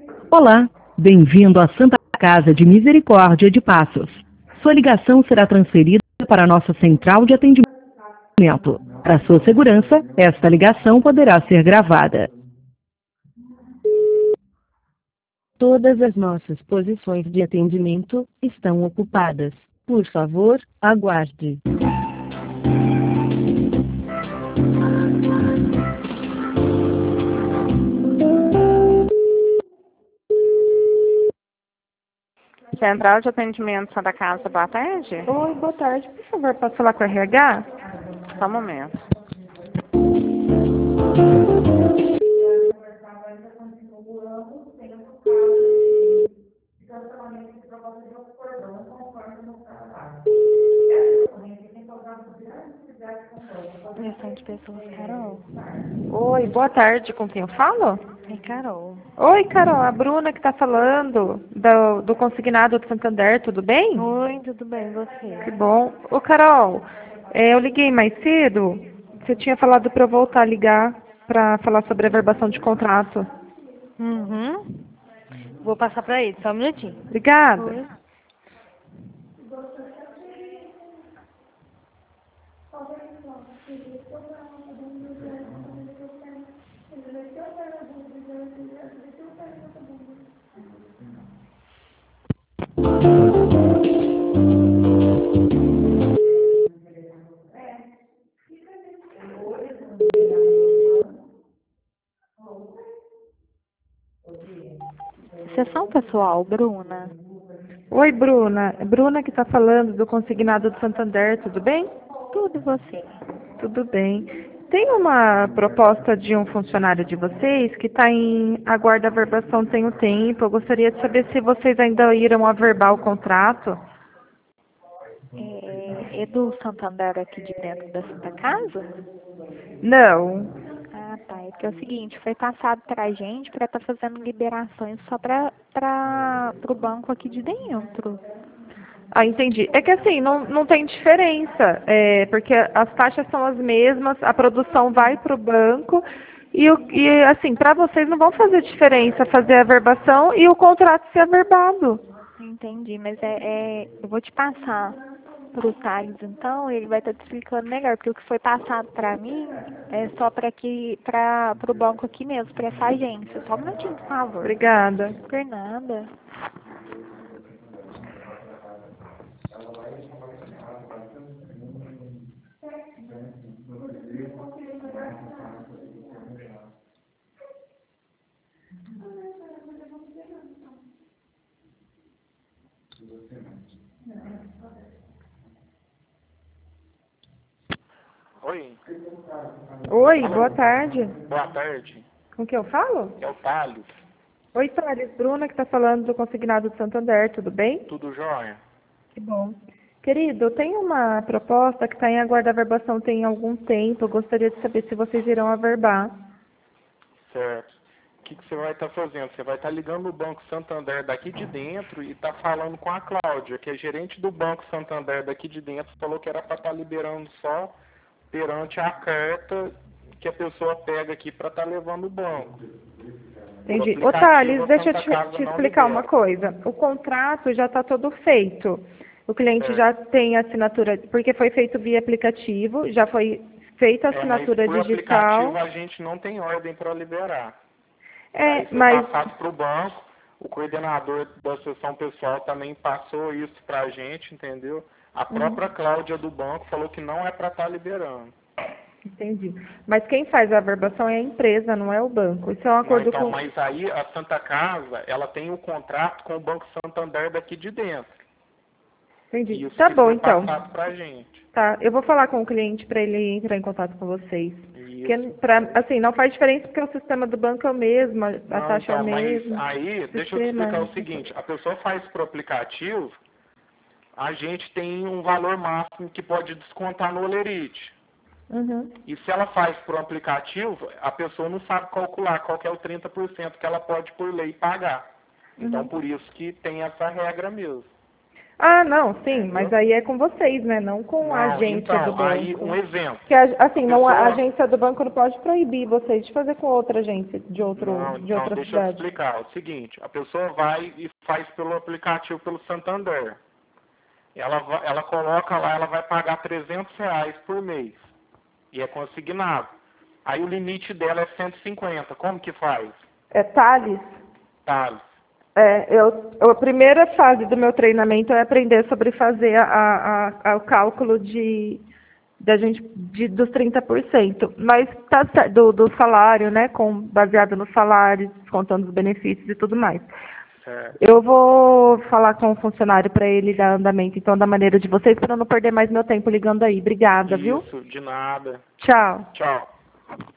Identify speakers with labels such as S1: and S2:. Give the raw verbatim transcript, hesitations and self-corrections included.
S1: Olá, bem-vindo à Santa Casa de Misericórdia de Passos. Sua ligação será transferida para a nossa central de atendimento. Para sua segurança, esta ligação poderá ser gravada. Todas as nossas posições de atendimento estão ocupadas. Por favor, aguarde.
S2: Central de Atendimento Santa Casa, boa tarde.
S3: Oi, boa tarde. Por favor, posso falar com a R H?
S2: Só um momento. Gestão de pessoas, Carol.
S3: Oi, boa tarde. Com quem eu falo?
S2: É Carol.
S3: Oi, Carol. A Bruna que está falando do, do consignado do Santander, tudo bem?
S2: Oi, tudo bem, e você?
S3: Que bom. Ô, Carol, é, eu liguei mais cedo. Você tinha falado para eu voltar a ligar para falar sobre a verbação de contrato.
S2: Uhum. Vou passar para ele, só um minutinho.
S3: Obrigada.
S2: Oi. Sessão pessoal, Bruna.
S3: Oi, Bruna. É Bruna que está falando do consignado do Santander, tudo bem?
S2: Tudo e você?
S3: Tudo bem. Tem uma proposta de um funcionário de vocês que está em aguarda a verbação tem um tempo. Eu gostaria de saber se vocês ainda irão averbar o contrato.
S2: É, é do Santander aqui de dentro da Santa Casa?
S3: Não.
S2: Ah, tá. É porque é o seguinte, foi passado pra gente para estar fazendo liberações só para para o banco aqui de dentro.
S3: Ah, entendi. É que assim, não, não tem diferença, é, porque as taxas são as mesmas, a produção vai para o banco e, o- e assim, para vocês não vão fazer diferença fazer a averbação e o contrato ser averbado.
S2: Entendi, mas é, é eu vou te passar pro Thales, então, ele vai estar te explicando melhor, porque o que foi passado para mim é só para que para o banco aqui mesmo, para essa agência. Só um minutinho, por favor.
S3: Obrigada.
S2: Por nada.
S4: Oi,
S3: Oi, boa tarde.
S4: boa tarde.
S3: Com quem eu falo?
S4: É o Thales.
S3: Oi, Thales. Bruna que está falando do consignado do Santander, tudo bem?
S4: Tudo jóia?
S3: Que bom. Querido, eu tenho uma proposta que está em aguarda a verbação tem algum tempo. Eu gostaria de saber se vocês irão averbar.
S4: Certo. O que, que você vai estar fazendo? Você vai estar ligando o Banco Santander daqui de dentro e está falando com a Cláudia, que é gerente do Banco Santander daqui de dentro, falou que era para estar liberando só perante a carta que a pessoa pega aqui para estar levando o banco.
S3: Entendi.
S4: Por
S3: Ô,
S4: aplicativo,
S3: Thales,
S4: a
S3: deixa eu
S4: Santa
S3: te,
S4: Casa
S3: te
S4: não
S3: explicar uma
S4: libera.
S3: coisa. O contrato já está todo feito. O cliente
S4: Certo.
S3: já tem assinatura, porque foi feito via aplicativo, já foi feita a
S4: É, mas
S3: assinatura
S4: por
S3: digital.
S4: aplicativo a gente não tem ordem para liberar.
S3: É,
S4: Aí foi
S3: mas
S4: passado para o banco, o coordenador da sessão pessoal também passou isso para a gente, entendeu? A própria Cláudia do banco falou que não é para estar liberando.
S3: entendi. Mas quem faz a averbação é a empresa, não é o banco. Isso é um
S4: Não,
S3: acordo
S4: então,
S3: com.
S4: mas aí a Santa Casa, ela tem um contrato com o Banco Santander daqui de dentro.
S3: Entendi.
S4: Isso
S3: Tá
S4: que
S3: bom,
S4: foi
S3: então.
S4: passado para a gente.
S3: Tá, eu vou falar com o cliente para ele entrar em contato com vocês. Porque,
S4: Isso.
S3: pra, assim, não faz diferença porque o sistema do banco é o mesmo, a a
S4: Não,
S3: taxa é o
S4: então, mas
S3: mesmo.
S4: aí, deixa eu te
S3: sistema.
S4: explicar o seguinte, a pessoa faz pro aplicativo, a gente tem um valor máximo que pode descontar no Olerite.
S3: Uhum.
S4: E se ela faz por um aplicativo, a pessoa não sabe calcular qual que é o trinta por cento que ela pode, por lei, pagar. Então,
S3: Uhum.
S4: por isso que tem essa regra mesmo.
S3: Ah, não, sim, mas aí é com vocês, né? Não com
S4: Não,
S3: a agência
S4: então,
S3: do banco.
S4: aí um exemplo.
S3: Porque, assim, não, a
S4: Pessoa-
S3: agência do banco não pode proibir vocês de fazer com outra agência de, outro,
S4: Não,
S3: de
S4: então,
S3: outra
S4: deixa eu te
S3: cidade.
S4: explicar. É o seguinte, a pessoa vai e faz pelo aplicativo, pelo Santander. Ela, va- ela coloca lá, ela vai pagar trezentos reais por mês. E é consignado. Aí o limite dela é cento e cinquenta. Como que faz?
S3: É Thales?
S4: Thales.
S3: É, eu, eu- a primeira fase do meu treinamento é aprender sobre fazer a, a, a- o cálculo de, da gente, de, dos trinta por cento. Mas tá, cer- do, do salário, né? Com, baseado no salário, descontando os benefícios e tudo mais.
S4: Certo.
S3: Eu vou falar com o funcionário para ele dar andamento, então, da maneira de vocês, para eu não perder mais meu tempo ligando aí. Obrigada, viu?
S4: Isso, de nada.
S3: Tchau.
S4: Tchau.